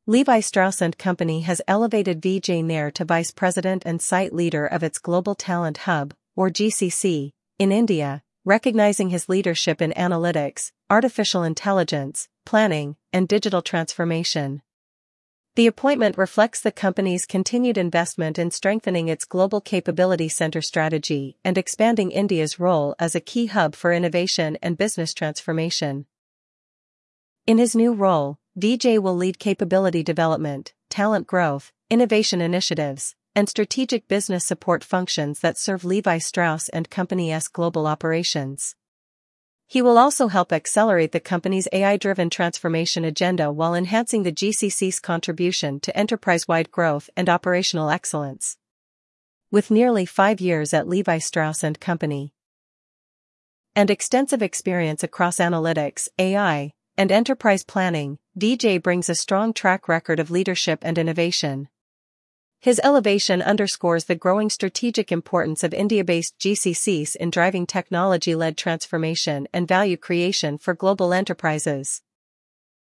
Levi Strauss & Company has elevated Vijay Nair to Vice President and site leader of its Global Talent Hub, or GCC, in India, recognizing his leadership in analytics, artificial intelligence, planning, and digital transformation. The appointment reflects the company's continued investment in strengthening its Global Capability Center strategy and expanding India's role as a key hub for innovation and business transformation. In his new role, Vijay will lead capability development, talent growth, innovation initiatives, and strategic business support functions that serve Levi Strauss & Company's global operations. He will also help accelerate the company's AI-driven transformation agenda while enhancing the GCC's contribution to enterprise-wide growth and operational excellence. With nearly 5 years at Levi Strauss & Company and extensive experience across analytics, AI, and enterprise planning, Vijay brings a strong track record of leadership and innovation. His elevation underscores the growing strategic importance of India-based GCCs in driving technology-led transformation and value creation for global enterprises.